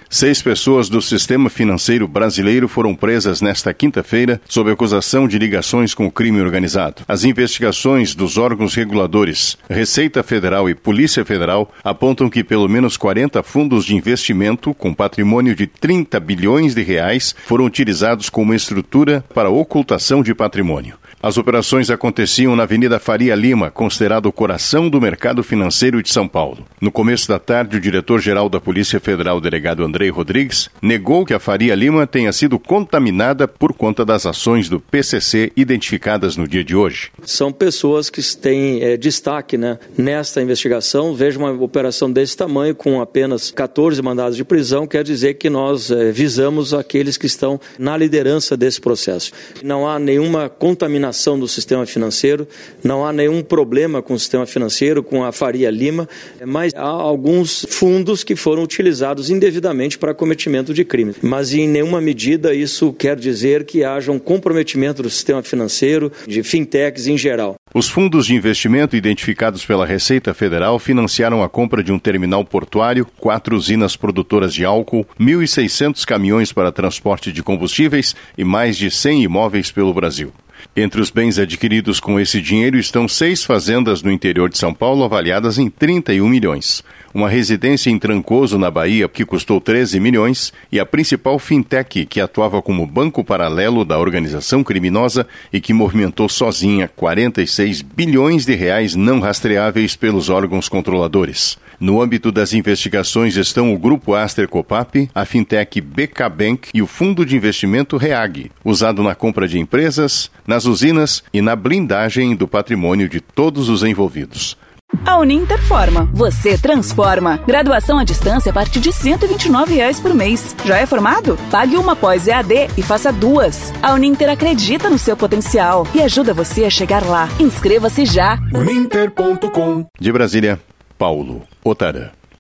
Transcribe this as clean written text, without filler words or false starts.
6 pessoas do sistema financeiro brasileiro foram presas nesta quinta-feira sob acusação de ligações com o crime organizado. As investigações dos órgãos reguladores, Receita Federal e Polícia Federal, apontam que pelo menos 40 fundos de investimento com patrimônio de 30 bilhões de reais foram utilizados como estrutura para ocultação de patrimônio. As operações aconteciam na Avenida Faria Lima, considerado o coração do mercado financeiro de São Paulo. No começo da tarde, o diretor-geral da Polícia Federal, delegado Andrei Rodrigues, negou que a Faria Lima tenha sido contaminada por conta das ações do PCC identificadas no dia de hoje. São pessoas que têm destaque nesta investigação. Veja, uma operação desse tamanho, com apenas 14 mandados de prisão, quer dizer que nós visamos aqueles que estão na liderança desse processo. Não há nenhuma contaminação do sistema financeiro, não há nenhum problema com o sistema financeiro, com a Faria Lima, mas há alguns fundos que foram utilizados indevidamente para cometimento de crime. Mas em nenhuma medida isso quer dizer que haja um comprometimento do sistema financeiro, de fintechs em geral. Os fundos de investimento identificados pela Receita Federal financiaram a compra de um terminal portuário, 4 usinas produtoras de álcool, 1.600 caminhões para transporte de combustíveis e mais de 100 imóveis pelo Brasil. Entre os bens adquiridos com esse dinheiro estão 6 fazendas no interior de São Paulo avaliadas em 31 milhões. Uma residência em Trancoso, na Bahia, que custou 13 milhões, e a principal fintech, que atuava como banco paralelo da organização criminosa e que movimentou sozinha 46 bilhões de reais não rastreáveis pelos órgãos controladores. No âmbito das investigações estão o Grupo Aster Copap, a fintech BK Bank e o fundo de investimento REAG, usado na compra de empresas, nas usinas e na blindagem do patrimônio de todos os envolvidos. A Uninter forma. Você transforma. Graduação à distância a partir de R$ 129 por mês. Já é formado? Pague uma pós EAD e faça 2. A Uninter acredita no seu potencial e ajuda você a chegar lá. Inscreva-se já. Uninter.com. De Brasília, Paulo Otarã.